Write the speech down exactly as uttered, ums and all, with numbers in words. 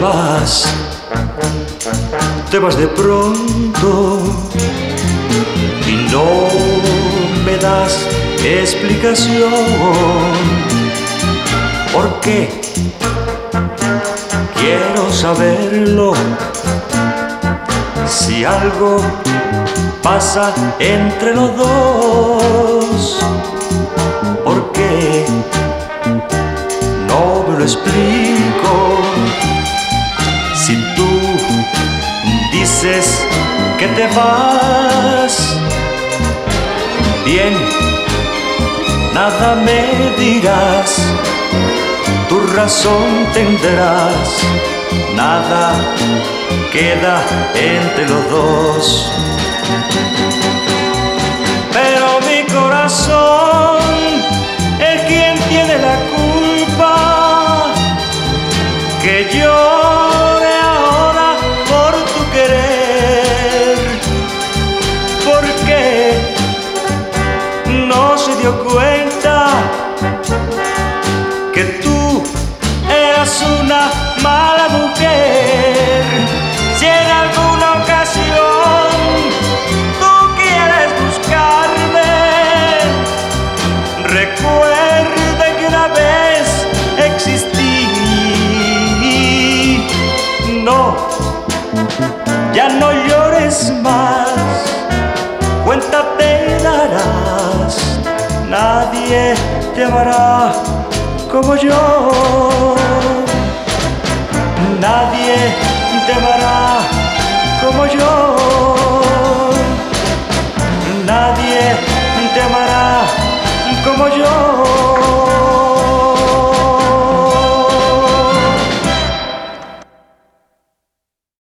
vas, te vas de pronto y no me das explicación. ¿Por qué? Quiero saberlo. Si algo pasa entre los dos, ¿por qué? No me lo explico. Si tú dices que te vas, bien, nada me dirás, tu razón tendrás, nada queda entre los dos. Pero mi corazón es quien tiene la culpa, que llore ahora por tu querer. ¿Por qué no se dio cuenta que tú eras una mala mujer? Si en alguna ocasión tú quieres buscarme, recuerda que una vez existí. No, ya no llores más, cuenta te darás, nadie te amará como yo. Nadie te amará como yo. Nadie te amará como yo.